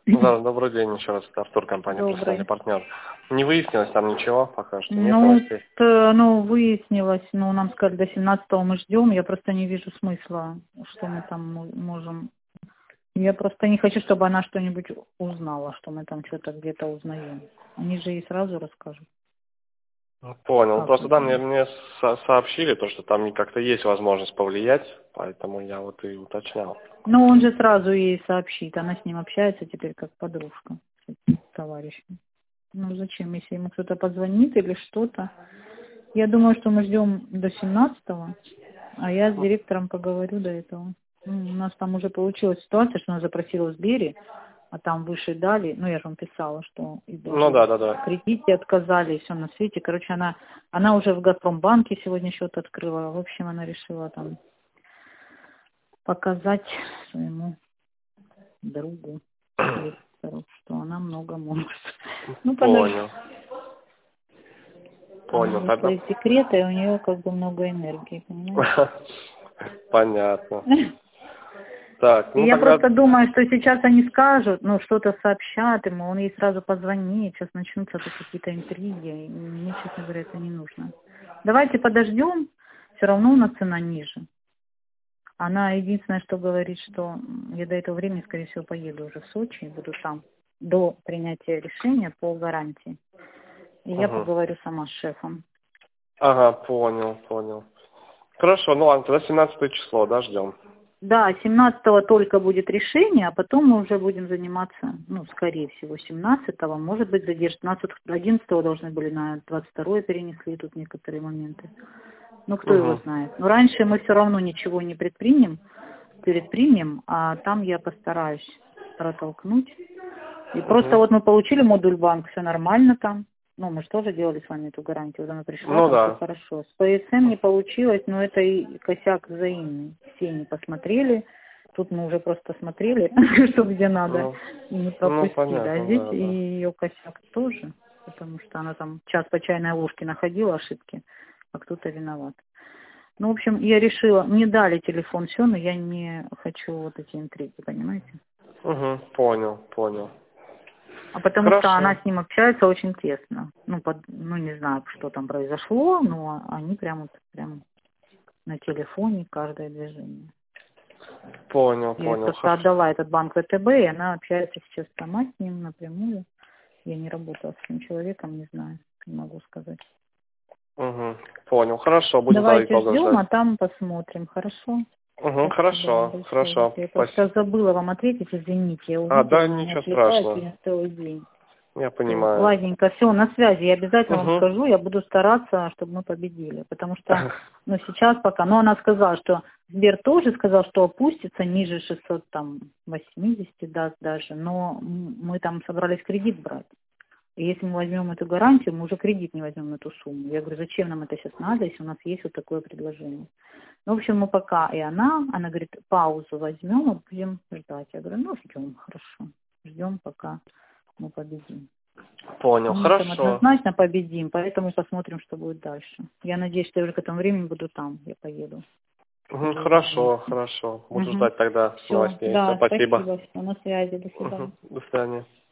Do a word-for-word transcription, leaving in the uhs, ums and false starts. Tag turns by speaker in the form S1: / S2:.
S1: Да, добрый день еще раз. Это Артур, компания «Профессиональный
S2: Добрый.
S1: партнер». Не выяснилось там ничего пока что? Нет
S2: Ну,
S1: новостей?
S2: т- ну, выяснилось, ну, нам сказали, до семнадцатого мы ждем, я просто не вижу смысла, что мы там мо- можем. Я просто не хочу, чтобы она что-нибудь узнала, что мы там что-то где-то узнаем. Они же ей сразу расскажут.
S1: Понял.
S2: Как
S1: Просто
S2: вы
S1: да, мне,
S2: думаете?
S1: мне со- сообщили, то, что там как-то есть возможность повлиять, поэтому я вот и уточнял.
S2: Ну, он же сразу ей сообщит, она с ним общается теперь как подружка, с этим товарищем. Ну, зачем, если ему кто-то позвонит или что-то? Я думаю, что мы ждем до семнадцатого, а я с директором поговорю до этого. Ну, у нас там уже получилась ситуация, что она запросила в Сбере, а там выше дали, ну я же вам писала, что и
S1: Ну
S2: даже
S1: да, да,
S2: в
S1: да.
S2: кредите отказали, и все на свете. Короче, она, она уже в Газпромбанке сегодня счет открыла. В общем, она решила там показать своему другу, директору, что она много может. Ну, подожди.
S1: Понял.
S2: Она
S1: Понял.
S2: вышла
S1: Тогда...
S2: из декрета, и у нее как бы много энергии, понимаете?
S1: Понятно. Так,
S2: И
S1: ну
S2: я
S1: тогда...
S2: просто думаю, что сейчас они скажут, ну, что-то сообщат ему, он ей сразу позвонит, сейчас начнутся тут какие-то интриги, и мне, честно говоря, это не нужно. Давайте подождем, все равно у нас цена ниже. Она единственное, что говорит, что я до этого времени, скорее всего, поеду уже в Сочи и буду там до принятия решения по гарантии. И я
S1: Угу.
S2: поговорю сама с шефом.
S1: Ага, понял, понял. Хорошо, ну ладно, тогда семнадцатое число, да, ждем.
S2: Да, семнадцатого только будет решение, а потом мы уже будем заниматься, ну, скорее всего, семнадцатого, может быть, задержится. одиннадцатого должны были на двадцать второе перенесли тут некоторые моменты. Ну, кто его
S1: Угу.
S2: знает. Но раньше мы все равно ничего не предпримем, предпримем, а там я постараюсь протолкнуть. И просто
S1: Угу.
S2: вот мы получили модуль банк, все нормально там. Ну, мы же тоже делали с вами эту гарантию, когда она пришла,
S1: Ну
S2: там все
S1: да.
S2: хорошо. С пэ эс эм не получилось, но это и косяк взаимный. Все не посмотрели. Тут мы уже просто смотрели, что где надо,
S1: Ну,
S2: и не
S1: ну
S2: пропустили. А
S1: понятно,
S2: здесь
S1: да,
S2: и
S1: да.
S2: ее косяк тоже, потому что она там час по чайной ложке находила ошибки, а кто-то виноват. Ну, в общем, я решила, мне дали телефон, все, но я не хочу вот эти интриги, понимаете?
S1: Угу, понял, понял.
S2: А потому что она
S1: Хорошо.
S2: с ним общается очень тесно. Ну, под, ну не знаю, что там произошло, но они прямо, прямо на телефоне каждое движение.
S1: Понял,
S2: Я ей
S1: понял.
S2: просто
S1: Хорошо.
S2: отдала этот банк вэ тэ бэ, и она общается сейчас сама с ним напрямую. Я не работала с этим человеком, не знаю, не могу сказать.
S1: Угу, понял. Хорошо, будем тогда
S2: Давайте
S1: итога
S2: ждем,
S1: ждать.
S2: а там посмотрим, хорошо?
S1: Угу,
S2: Спасибо вам
S1: хорошо,
S2: большое.
S1: хорошо.
S2: Я просто
S1: Спасибо.
S2: забыла вам ответить, извините, я
S1: А,
S2: увидела,
S1: да,
S2: меня
S1: ничего
S2: отвлекает
S1: страшного.
S2: сегодня целый день.
S1: Я
S2: Всё,
S1: понимаю.
S2: ладненько, все, на связи. Я обязательно вам
S1: Угу.
S2: скажу, я буду стараться, чтобы мы победили. Потому что, ну, сейчас пока, ну, она сказала, что Сбер тоже сказал, что опустится ниже шестьсот восьмидесяти даст даже, но м, мы там собрались кредит брать. И если мы возьмем эту гарантию, мы уже кредит не возьмем на эту сумму. Я говорю, зачем нам это сейчас надо, если у нас есть вот такое предложение. Ну, в общем, мы пока, и она, она говорит, паузу возьмем и будем ждать. Я говорю, ну, ждем, хорошо. Ждем, пока мы победим.
S1: Понял,
S2: Ну, мы там
S1: хорошо.
S2: однозначно победим, поэтому посмотрим, что будет дальше. Я надеюсь, что я уже к этому времени буду там, я поеду.
S1: Угу,
S2: Поедем
S1: хорошо,
S2: вместе.
S1: хорошо. Буду
S2: Угу.
S1: ждать тогда
S2: Все,
S1: новостей. Все,
S2: да,
S1: спасибо.
S2: спасибо, все, на связи, до свидания.
S1: Угу, до свидания.